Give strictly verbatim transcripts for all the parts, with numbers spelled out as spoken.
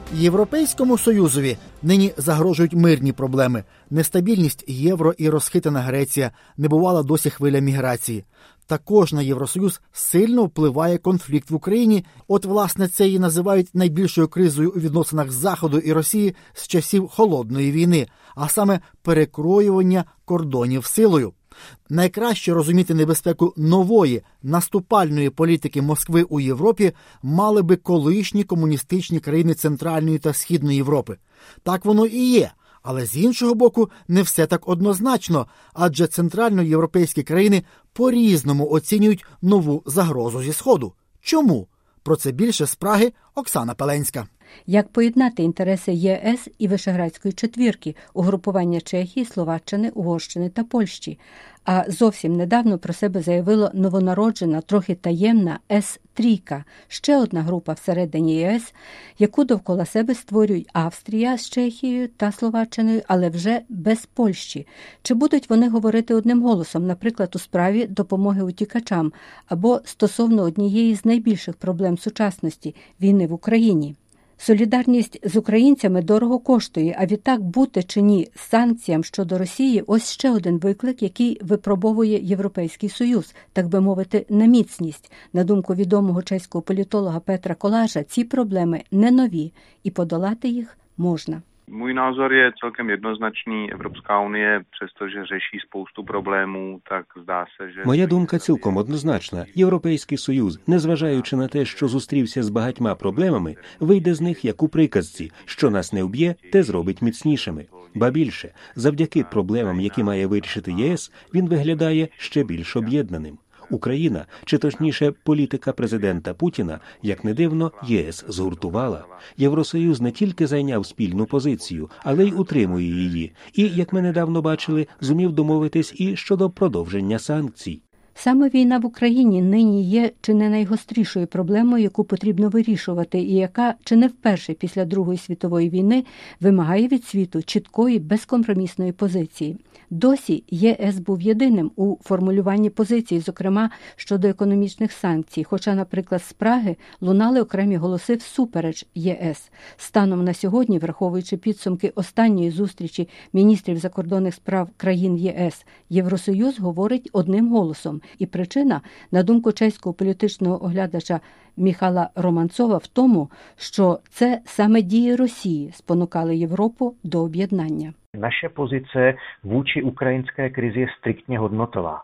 Європейському Союзові нині загрожують мирні проблеми. Нестабільність євро і розхитана Греція, небувала досі хвиля міграції. Також на Євросоюз сильно впливає конфлікт в Україні. От, власне, це і називають найбільшою кризою у відносинах Заходу і Росії з часів Холодної війни, а саме перекроювання кордонів силою. Найкраще розуміти небезпеку нової, наступальної політики Москви у Європі мали би колишні комуністичні країни Центральної та Східної Європи. Так воно і є. Але з іншого боку, не все так однозначно, адже центральноєвропейські країни по-різному оцінюють нову загрозу зі Сходу. Чому? Про це більше з Праги Оксана Пеленська. Як поєднати інтереси ЄС і Вишеградської четвірки, угрупування Чехії, Словаччини, Угорщини та Польщі? А зовсім недавно про себе заявила новонароджена, трохи таємна Ес-трійка, ще одна група всередині ЄС, яку довкола себе створюють Австрія з Чехією та Словаччиною, але вже без Польщі. Чи будуть вони говорити одним голосом, наприклад, у справі допомоги утікачам, або стосовно однієї з найбільших проблем сучасності – війни в Україні? Солідарність з українцями дорого коштує, а відтак бути чи ні санкціям щодо Росії – ось ще один виклик, який випробовує Європейський Союз, так би мовити, на міцність. На думку відомого чеського політолога Петра Koláře, ці проблеми не нові, і подолати їх можна. Můj názor je celkem jednoznačný. Evropská unie, přestože řeší spoustu problémů, так zdá se, že... Моя думка цілком однозначна. Європейський Союз, незважаючи на те, що зустрівся з багатьма проблемами, вийде з них як у приказці: що нас не вб'є, те зробить міцнішими. Ба більше, завдяки проблемам, які має вирішити ЄС, він виглядає ще більш об'єднаним. Україна, чи точніше політика президента Путіна, як не дивно, ЄС згуртувала. Євросоюз не тільки зайняв спільну позицію, але й утримує її. І, як ми недавно бачили, зумів домовитись і щодо продовження санкцій. Саме війна в Україні нині є чи не найгострішою проблемою, яку потрібно вирішувати, і яка, чи не вперше після Другої світової війни, вимагає від світу чіткої, безкомпромісної позиції. Досі ЄС був єдиним у формулюванні позицій, зокрема щодо економічних санкцій, хоча, наприклад, з Праги лунали окремі голоси всупереч ЄС. Станом на сьогодні, враховуючи підсумки останньої зустрічі міністрів закордонних справ країн ЄС, Євросоюз говорить одним голосом. І причина, на думку чеського політичного оглядача Міхала Романцова, в тому, що це саме дії Росії спонукали Європу до об'єднання. Naše pozice vůči ukrajinské krizi je striktně hodnotová.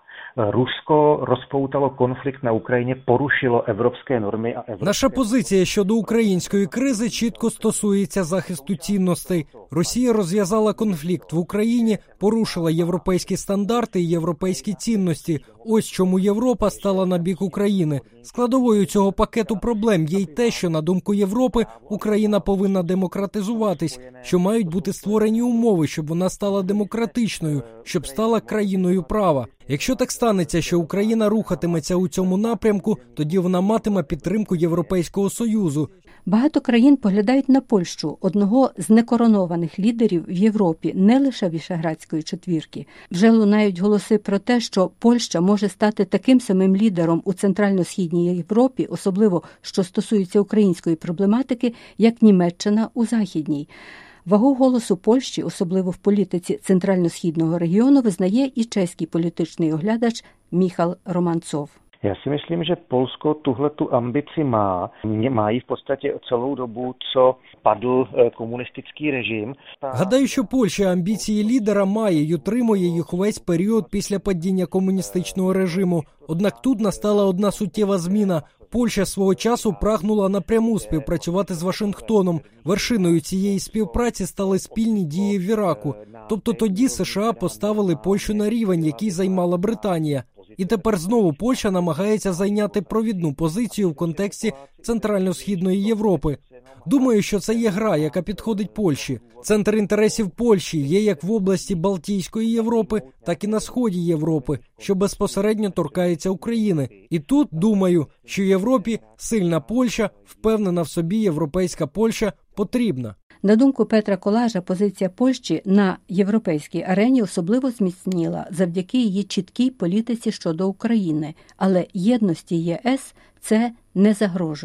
Rusko rozpoutalo konflikt na Ukrajině, porušilo evropské normy a evropské... Наша позиція щодо української кризи чітко стосується захисту цінностей. Росія розв'язала конфлікт в Україні, порушила європейські стандарти і європейські цінності. Ось чому Європа стала на бік України. Складовою цього пакету проблем є й те, що, на думку Європи, Україна повинна демократизуватись, що мають бути створені умови, щоб вона стала демократичною, щоб стала країною права. Якщо так станеться, що Україна рухатиметься у цьому напрямку, тоді вона матиме підтримку Європейського Союзу. Багато країн поглядають на Польщу, одного з некоронованих лідерів в Європі, не лише Вишеградської четвірки. Вже лунають голоси про те, що Польща може стати таким самим лідером у Центрально-Східній Європі, особливо що стосується української проблематики, як Німеччина у Західній. Вагу голосу Польщі, особливо в політиці Центрально-Східного регіону, визнає і чеський політичний оглядач Міхал Романцов. Já si myslím, že Polsko tuhletu ambici má. Má ji v podstatě celou dobu, co padl komunistický režim. Гадаю, що Польща амбіції лідера має й утримує їх увесь період після падіння комуністичного режиму. Однак тут настала одна суттєва зміна. Польща свого часу прагнула напряму співпрацювати з Вашингтоном. Вершиною цієї співпраці стали спільні дії в Іраку. Тобто тоді США поставили Польщу на рівень, який займала Британія. І тепер знову Польща намагається зайняти провідну позицію в контексті Центрально-Східної Європи. Думаю, що це є гра, яка підходить Польщі. Центр інтересів Польщі є як в області Балтійської Європи, так і на сході Європи, що безпосередньо торкається України. І тут, думаю, що Європі сильна Польща, впевнена в собі європейська Польща потрібна. На думку Петра Koláře, позиція Польщі на європейській арені особливо зміцніла завдяки її чіткій політиці щодо України. Але єдності ЄС це не загрожує.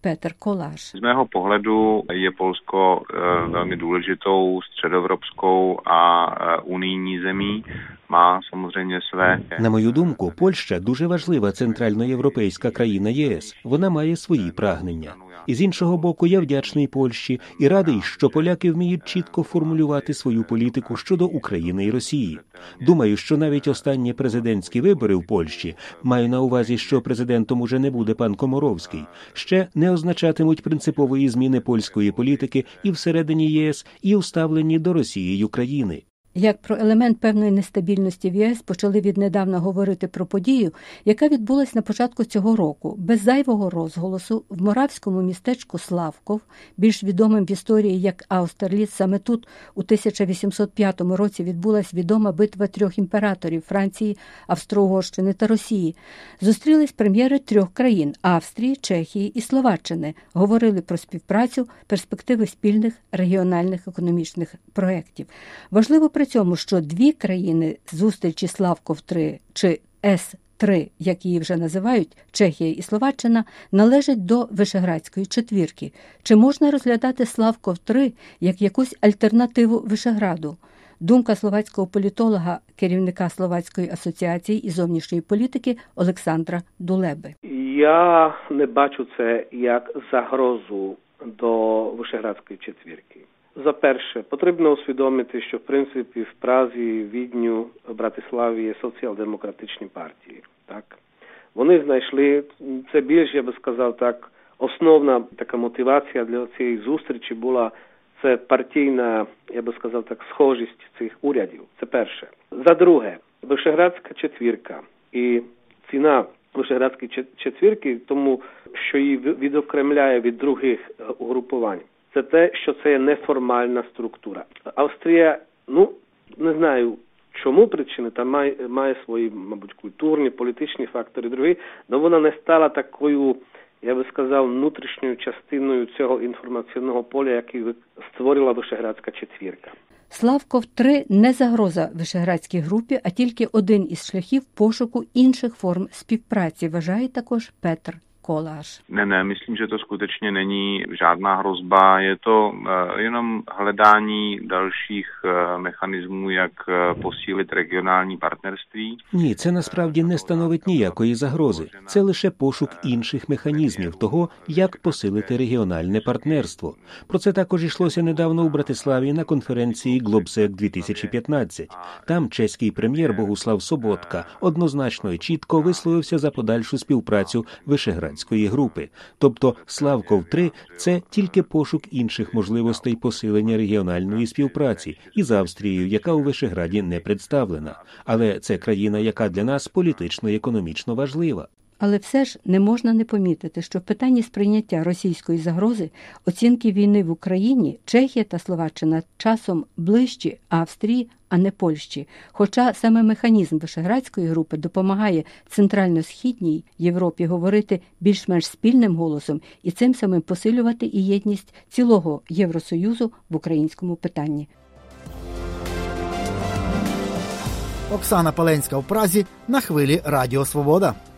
Петр Колаш. Z mého pohledu je Polsko velmi důležitou středoevropskou a unijní zemí. Má, samozřejmě, své. На мою думку, Польща дуже важлива центральноєвропейська країна ЄС. Вона має свої прагнення. І з іншого боку, я вдячний Польщі і радий, що поляки вміють чітко формулювати свою політику щодо України і Росії. Думаю, що навіть останні президентські вибори в Польщі, маю на увазі, що президентом уже не буде пан Комаровський, ще не означатимуть принципової зміни польської політики і всередині ЄС, і у ставленні до Росії й України. Як про елемент певної нестабільності в ЄС почали віднедавна говорити про подію, яка відбулась на початку цього року, без зайвого розголосу, в моравському містечку Славков, більш відомим в історії як Аустерліц, саме тут у тисяча вісімсот п'ятому році відбулась відома битва трьох імператорів – Франції, Австро-Угорщини та Росії. Зустрілись прем'єри трьох країн – Австрії, Чехії і Словаччини. Говорили про співпрацю, перспективи спільних регіональних економічних проєктів. Важливо при цьому, що дві країни зустрічі Славков-три, чи Ес три, як її вже називають, Чехія і Словаччина, належать до Вишеградської четвірки. Чи можна розглядати Славков-три як якусь альтернативу Вишеграду? Думка словацького політолога, керівника Словацької асоціації і зовнішньої політики Олександра Дулеби. Я не бачу це як загрозу до Вишеградської четвірки. За перше, потрібно усвідомити, що в принципі в Празі, Відню, Братиславі є соціал-демократичні партії. Так? Вони знайшли, це більш, я би сказав так, основна така мотивація для цієї зустрічі була це партійна, я би сказав так, схожість цих урядів. Це перше. За друге, Вишеградська четвірка і ціна Вишеградської четвірки, тому що її відокремляє від других угрупувань. Це те, що це є неформальна структура. Австрія, ну, не знаю, чому причини, там має, має свої, мабуть, культурні, політичні фактори, другі, але вона не стала такою, я би сказав, внутрішньою частиною цього інформаційного поля, який створила Вишеградська четвірка. Славков-три не загроза Вишеградській групі, а тільки один із шляхів пошуку інших форм співпраці, вважає також Петр Kolář. Ne, ne, myslím, že to skutečně není žádná hrozba, je to uh, jenom hledání dalších uh, mechanismů, jak uh, posílit regionální partnerství. Ні, це насправді не становить ніякої загрози. Це лише пошук інших механізмів того, як посилити регіональне партнерство. Про це також йшлося недавно у Братиславі на конференції Globsec дві тисячі п'ятнадцять. Там чеський прем'єр Богуслав Соботка однозначно і чітко висловився за подальшу співпрацю Вишеградської групи. Тобто Славков-три – це тільки пошук інших можливостей посилення регіональної співпраці із Австрією, яка у Вишеграді не представлена. Але це країна, яка для нас політично і економічно важлива. Але все ж не можна не помітити, що в питанні сприйняття російської загрози, оцінки війни в Україні, Чехія та Словаччина часом ближчі Австрії, а не Польщі. Хоча саме механізм Вишеградської групи допомагає Центрально-Східній Європі говорити більш-менш спільним голосом і цим самим посилювати і єдність цілого Євросоюзу в українському питанні. Оксана Паленська в Празі на хвилі Радіо Свобода.